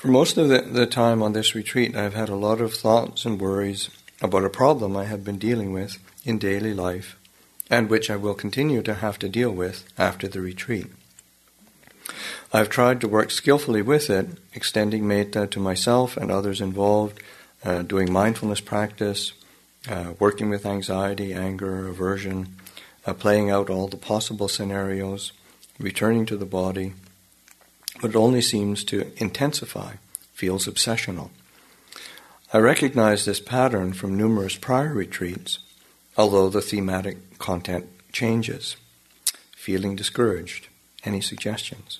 For most of the time on this retreat, I've had a lot of thoughts and worries about a problem I have been dealing with in daily life, and which I will continue to have to deal with after the retreat. I've tried to work skillfully with it, extending metta to myself and others involved, doing mindfulness practice, working with anxiety, anger, aversion, playing out all the possible scenarios, returning to the body, but it only seems to intensify, feels obsessional. I recognize this pattern from numerous prior retreats, although the thematic content changes. Feeling discouraged. Any suggestions?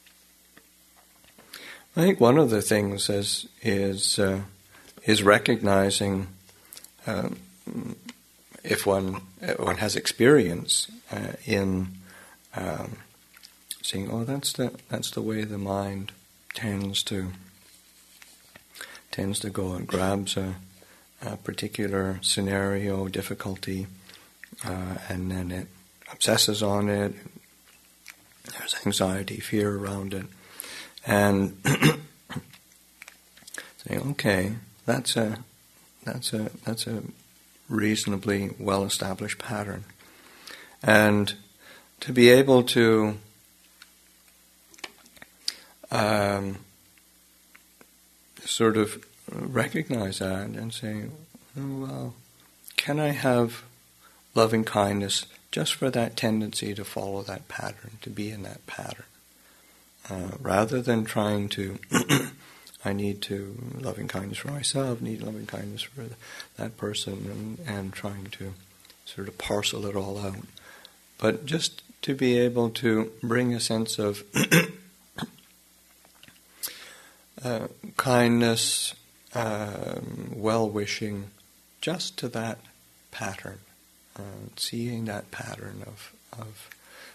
I think one of the things is recognizing if one has experience in seeing, oh, that's the way the mind tends to go. It grabs a particular scenario, difficulty, and then it obsesses on it. There's anxiety, fear around it, and saying, okay, that's a reasonably well-established pattern, and to be able to sort of recognize that and say, oh, well, can I have loving kindness just for that tendency to follow that pattern, to be in that pattern, rather than trying to I need to loving kindness for myself, need loving kindness for that person, and trying to sort of parcel it all out. But just to be able to bring a sense of kindness, well-wishing, just to that pattern, seeing that pattern of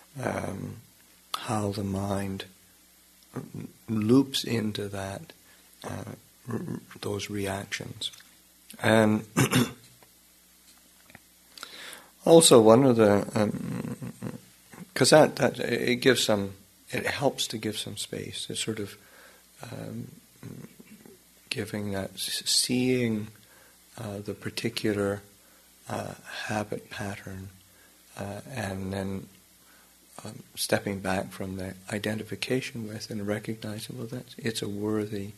how the mind loops into that, those reactions. And also one of the, because that it gives some, it helps to give some space. It's sort of giving that, seeing the particular habit pattern, and then stepping back from the identification with and recognizing, well, it's a worthy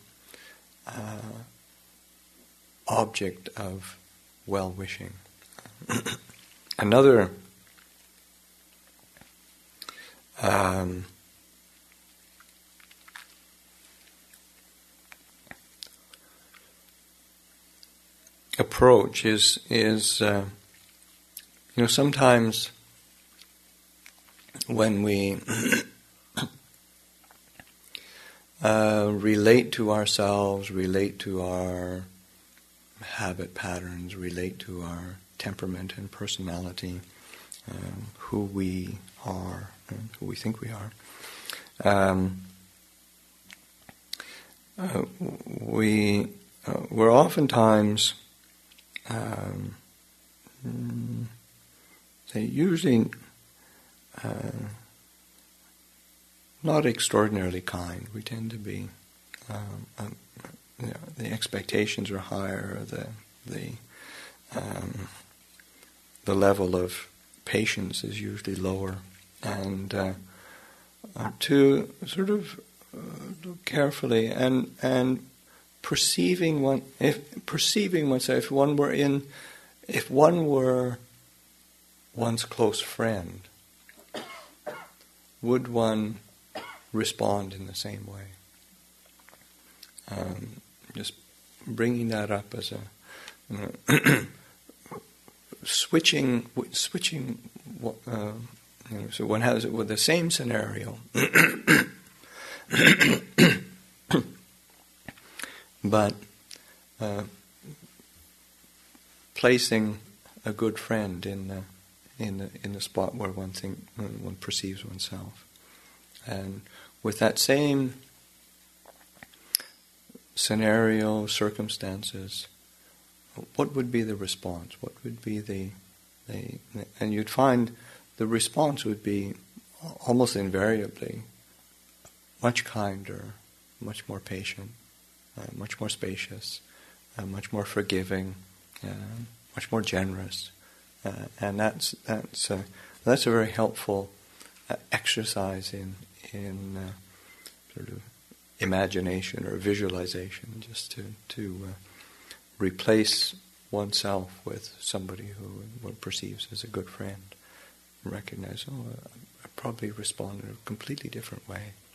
object of well-wishing. Another approach is sometimes when we relate to ourselves, relate to our habit patterns, relate to our temperament and personality, who we are and who we think we are, we're oftentimes usually not extraordinarily kind. We tend to be, the expectations are higher, the level of patience is usually lower, and to sort of look carefully and perceiving oneself. If one were one's close friend, would one respond in the same way? Just bringing that up as a switching. So one has it with the same scenario, but placing a good friend in the spot where one perceives oneself, and with that same scenario, circumstances, what would be the response? What would be and you'd find the response would be almost invariably much kinder, much more patient, much more spacious, much more forgiving, much more generous, and that's a very helpful exercise in sort of imagination or visualization, just to replace oneself with somebody who one perceives as a good friend, and recognize, I probably respond in a completely different way